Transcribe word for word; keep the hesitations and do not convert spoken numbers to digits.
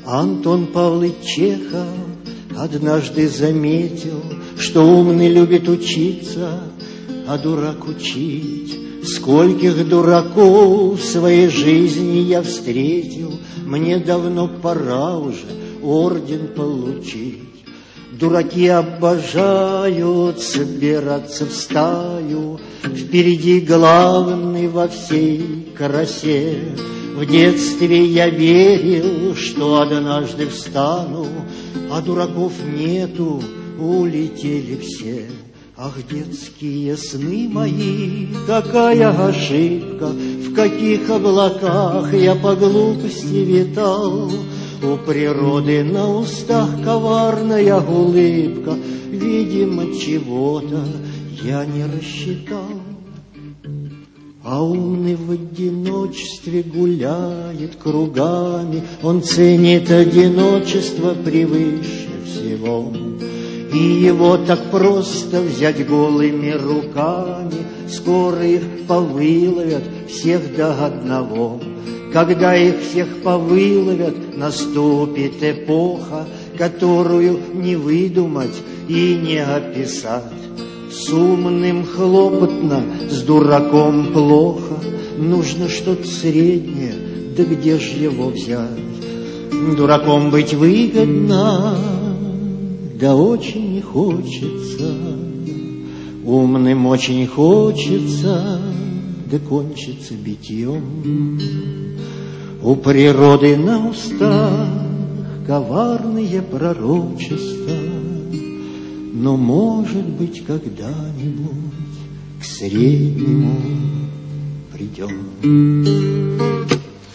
Антон Павлович Чехов однажды заметил, что умный любит учиться, а дурак учить. Скольких дураков в своей жизни я встретил, мне давно пора уже орден получить. Дураки обожают собираться в стаю, впереди главный во всей красе. В детстве я верил, что однажды встану, а дураков нету, улетели все. Ах, детские сны мои, какая ошибка, в каких облаках я по глупости витал. У природы на устах коварная улыбка, видимо, чего-то я не рассчитал. А умный в одиночестве гуляет кругами, он ценит одиночество превыше всего. И его так просто взять голыми руками, скоро их повыловят всех до одного. Когда их всех повыловят, наступит эпоха, которую не выдумать и не описать. С умным хлопотно, с дураком плохо, нужно что-то среднее, да где ж его взять? Дураком быть выгодно, да очень не хочется, умным очень хочется, да кончится битьем. У природы на устах коварные пророчества, но, может быть, когда-нибудь к среднему придем.